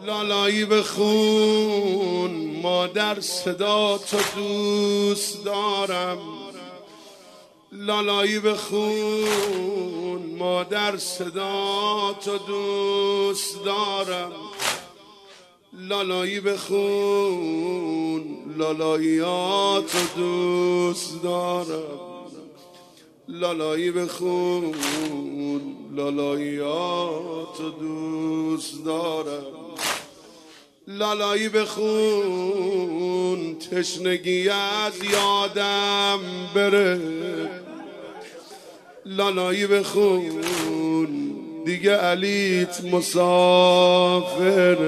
لالایی بخون مادر صدا تو دوست دارم. لالایی بخون مادر صدا تو دوست دارم. لالایی بخون لالاییاتو دوست دارم. لالایی بخون لالاییاتو دوست دارم. لالایی بخون تشنگی از یادم بره. لالایی بخون دیگه علیت مسافره.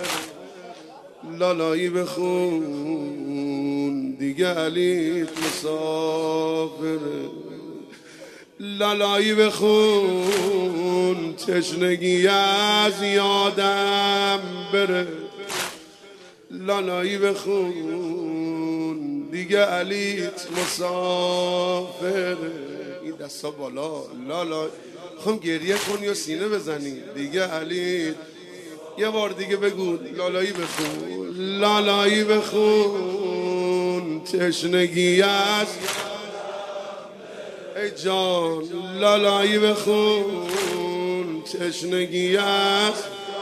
لالایی بخون دیگه علیت مسافره. لالایی بخون تشنگی از یادم بره. لالایی بخون دیگه علیت مسافره. این دستا بالا. لالا خواهم گریه کنی و سینه بزنی دیگه علیت. یه بار دیگه بگو لالایی بخون. لالایی بخون تشنگی از ای جان. لالایی بخون تشنگی از.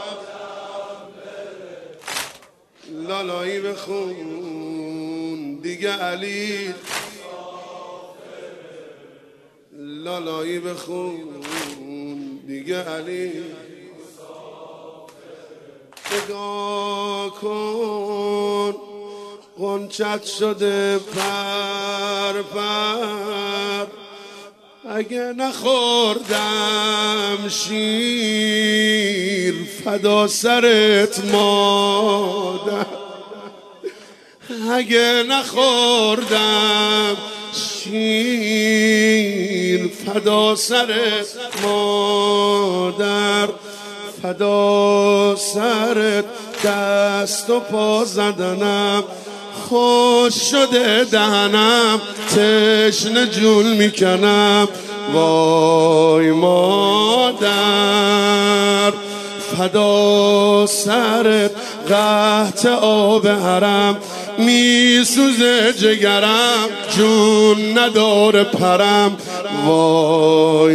لالایی بخون دیگه علی. لالایی بخون دیگه علی. نگاه کن غنچت شده پر پر. اگه نخوردم شیر فدا سرت مادر. اگه نخوردم شیر فدا سرت مادر. فدا سرت دست و پا زدنم. خوش شده دهنم تشنه جون میکنم. وای مادر فدا سرت قحط آب حرم. میسوزه جگرم جون نداره پرم. وای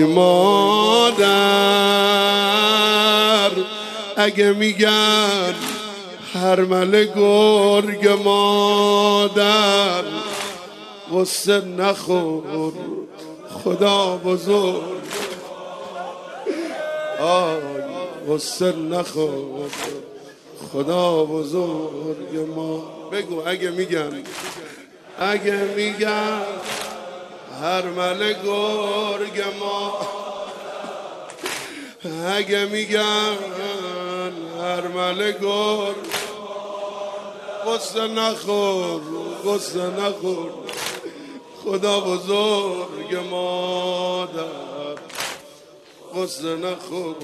مادر اگه میگن هرمله گرگ مادر. غصه نخور خدا بزرگ. غصه نخور خدا بزرگ ما. بگو اگه میگن هرمله گرگ ما. اگه میگن هرمله گرگ. غصه نخور خدا بزرگ مادر. غصه نخور.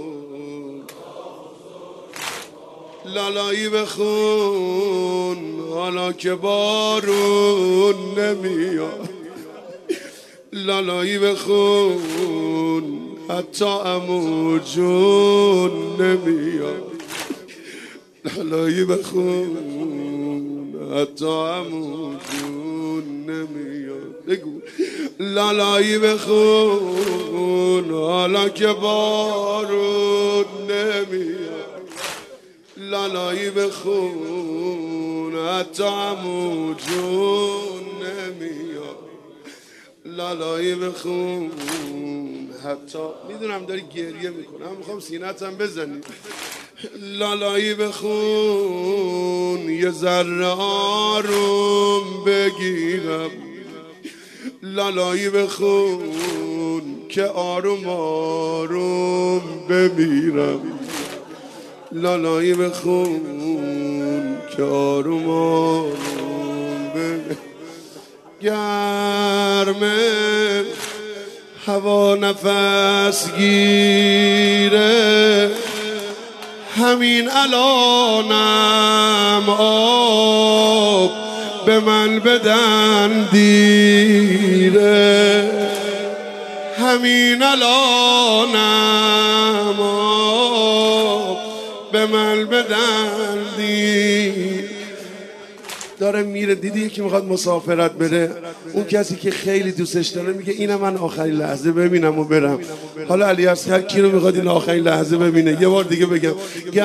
لالایی بخون حالا که بارون نمیاد. لالایی بخون حتی عمو جون نمیاد. لالایی بخون حتی عمو جون نمیاد. بگو لالایی بخون حالا که بارون نمیاد. لالایی بخون حتی عمو جون نمیاد. لالایی بخون حتی. میدونم داری گریه میکنه هم میخوام سینتم بزنی. لالایی بخون یه ذره آروم بگیرم. لالایی بخون که آروم آروم بمیرم. لالایی بخون که آروم آروم بمیرم. گرمه هوا نفس گیره. همین الانم آب به من بدن دیره. همین الانم آب به من بدندی. داره میره، دیدی یکی میخواد مسافرت بره، اون کسی که خیلی دوستش داره میگه اینم من آخرین لحظه ببینم و برم. حالا علی اصغر کی رو میخواد این آخرین لحظه ببینه؟ یه بار دیگه بگم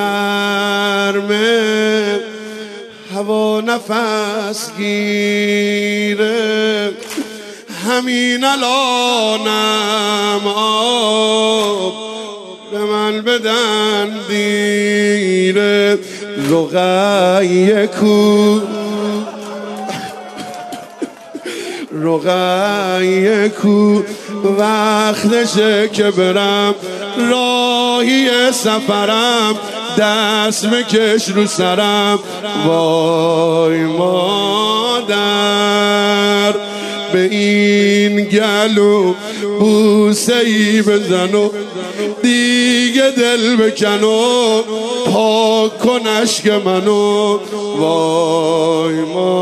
گرمه هوا نفس گیره، همین الانم آب به من بدن دیره. رقیه کو رقیه کو وقتشه که برم، راهی سفرم دست مکش رو سرم. وای مادر به این گلو بوسه ای بزن و دیگه دل بکن و پاک کن اشک منو. وای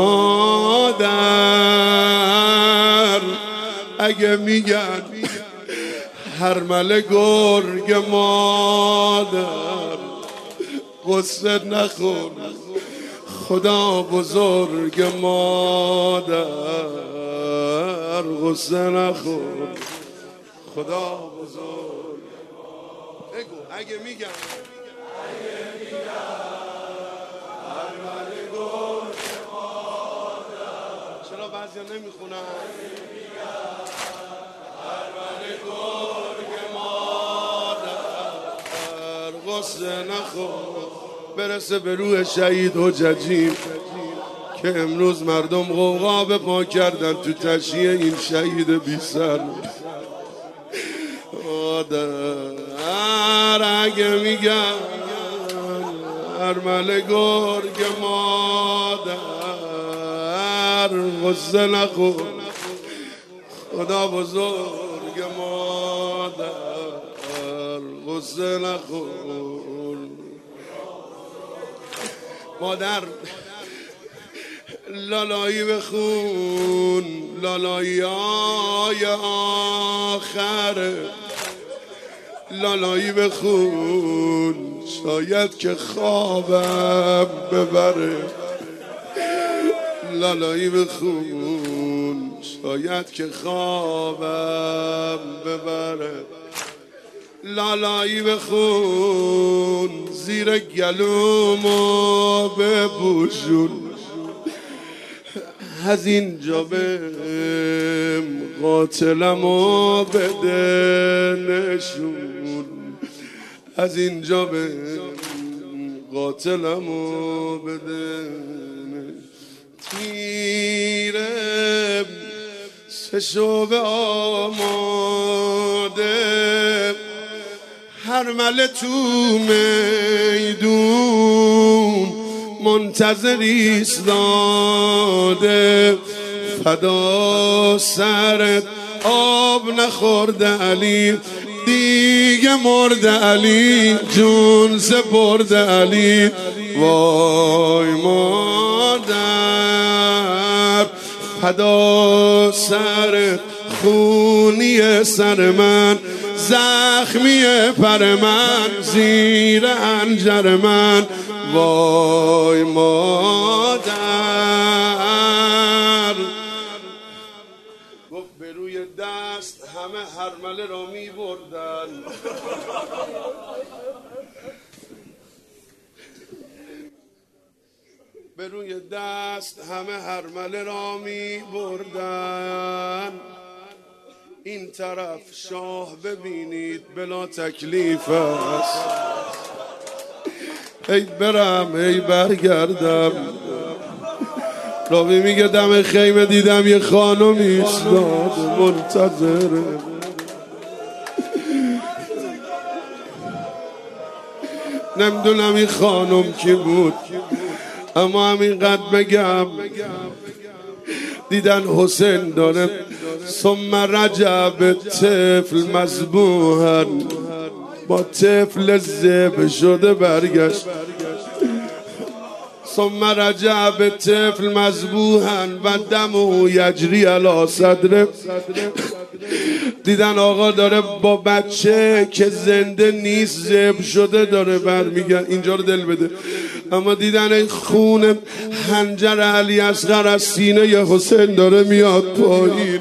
مادر اگه میگن هرمله گرگ مادر، قصه نخون خدا بزرگ مادر، قصه نخون خدا بزرگ. بگو اگه میگن هرمله گرگ مادر، چرا بعضی نمیخونن؟ هرمله گرگ مادر، قصه نخون. برسه به روح شهید حججی که امروز مردم غوغا به پا کردن تو تشییع این شهید بی سر. مادر اگه میگن هرمله گرگ مادر، غصه نخون خدا بزرگ مادر، غصه نخون. مادر لالایی بخون، لالایی های آخر، لالایی بخون شاید که خوابم ببره. لالایی بخون شاید که خوابم ببره. لالایی بخون زیر گلومو بپوشون، از اینجا بهم قاتلمو بده نشون، از اینجا بهم قاتلمو بده. تیره سه شعبه آماده، هرمله تو میدون منتظر ایستاده. فدا سرت آب نخورده علی، دیگه مرده علی، جون سپرده علی. وای مادر فدا سرت، خونی سر من، زخمی پر من، زیر انجر من. وای مادر گفت به روی دست همه هرمله را می بردن، به روی دست همه هرمله را می بردن. این طرف شاه ببینید بلا تکلیف است، ای برم ای برگردم. راوی میگه دم خیمه دیدم یه خانم ایستاد منتظره، نمیدونم این خانم کی بود، اما همینقدر بگم دیدن حسین داره ثم رجب طفل مذبوحا، با طفل ذبح شده برگشت. ثم رجب طفل مذبوحا و دمه یجری علی صدره، دیدن آقا داره با بچه که زنده نیست ذبح شده داره برمیگرد، اینجا رو دل بده. اما دیدن این خون حنجر علی اصغر از سینه ی حسین داره میاد پایین.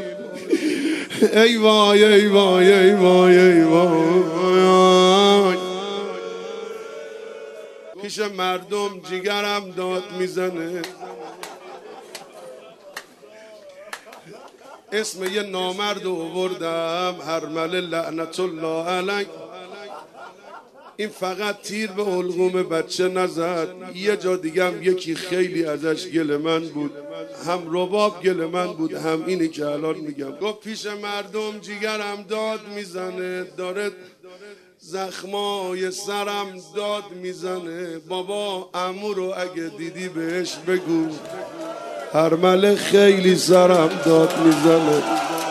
ای وای ای وای ای وای ای وای. پیش مردم جیگرم داد میزنه. اسم یه نامرد آوردم، هرمل لعنت الله علیه. این فقط تیر به حلقوم بچه نزد، یه جا دیگه هم یکی خیلی ازش گل من بود، هم رباب گل من بود، هم اینی که الان میگم. گفت پیش مردم جیگرم داد میزنه، داره زخمای سرم داد میزنه. بابا عمو رو اگه دیدی بهش بگو هرمله خیلی سرم داد میزنه.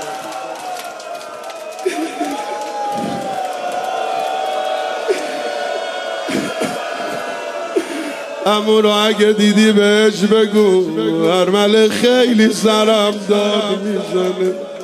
عمو رو اگه دیدی بهش بگو هرمله خیلی سرم داد میزنه.